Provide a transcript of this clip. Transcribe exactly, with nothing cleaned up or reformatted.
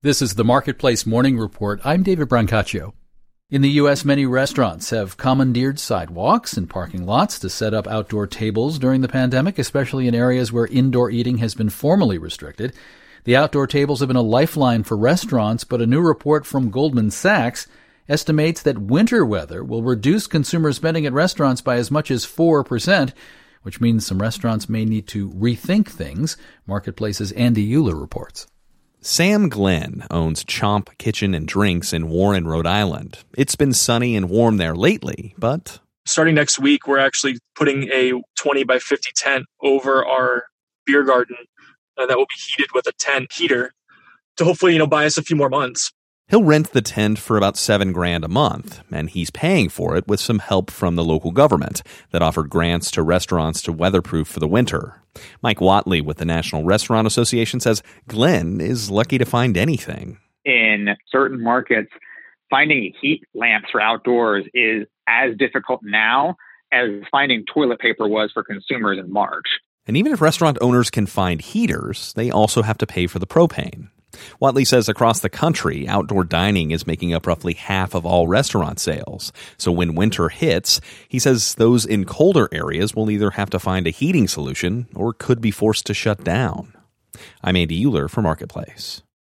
This is the Marketplace Morning Report. I'm David Brancaccio. In the U S, many restaurants have commandeered sidewalks and parking lots to set up outdoor tables during the pandemic, especially in areas where indoor eating has been formally restricted. The outdoor tables have been a lifeline for restaurants, but a new report from Goldman Sachs estimates that winter weather will reduce consumer spending at restaurants by as much as four percent, which means some restaurants may need to rethink things. Marketplace's Andy Euler reports. Sam Glenn owns Chomp Kitchen and Drinks in Warren, Rhode Island. It's been sunny and warm there lately, but... Starting next week, we're actually putting a twenty by fifty tent over our beer garden uh, that will be heated with a tent heater to hopefully, you know, buy us a few more months. He'll rent the tent for about seven grand a month, and he's paying for it with some help from the local government that offered grants to restaurants to weatherproof for the winter. Mike Watley with the National Restaurant Association says Glenn is lucky to find anything. In certain markets, finding heat lamps for outdoors is as difficult now as finding toilet paper was for consumers in March. And even if restaurant owners can find heaters, they also have to pay for the propane. Watley says across the country, outdoor dining is making up roughly half of all restaurant sales. So when winter hits, he says those in colder areas will either have to find a heating solution or could be forced to shut down. I'm Andy Euler for Marketplace.